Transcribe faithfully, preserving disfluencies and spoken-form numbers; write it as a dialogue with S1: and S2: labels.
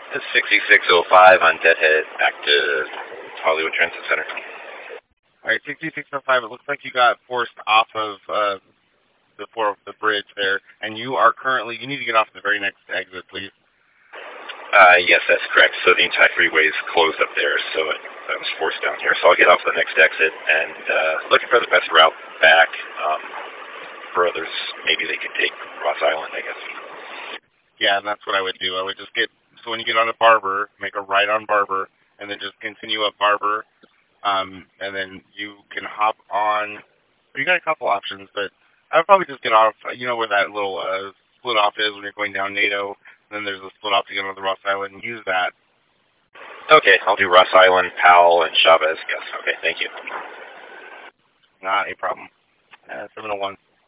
S1: sixty-six oh five on Deadhead back to Hollywood Transit Center.
S2: All right, sixty-six oh five, it looks like you got forced off of uh, the, for the bridge there, and you are currently, you need to get off the very next exit, please.
S1: Uh, yes, that's correct. So the entire freeway is closed up there, so it, I was forced down here. So I'll get off the next exit and uh, looking for the best route back. Um, for others, maybe they could take Ross Island, I guess.
S2: Yeah, and that's what I would do. I would just get, so when you get on a Barber, make a right on Barber, and then just continue up Barber, um, and then you can hop on, you got a couple options, but I would probably just get off, you know where that little uh, split off is when you're going down NATO, and then there's a split off to get on the Ross Island, and use that.
S1: Okay, I'll do Ross Island, Powell, and Chavez, yes. Okay, thank you.
S2: Not a problem. Uh, seven oh one.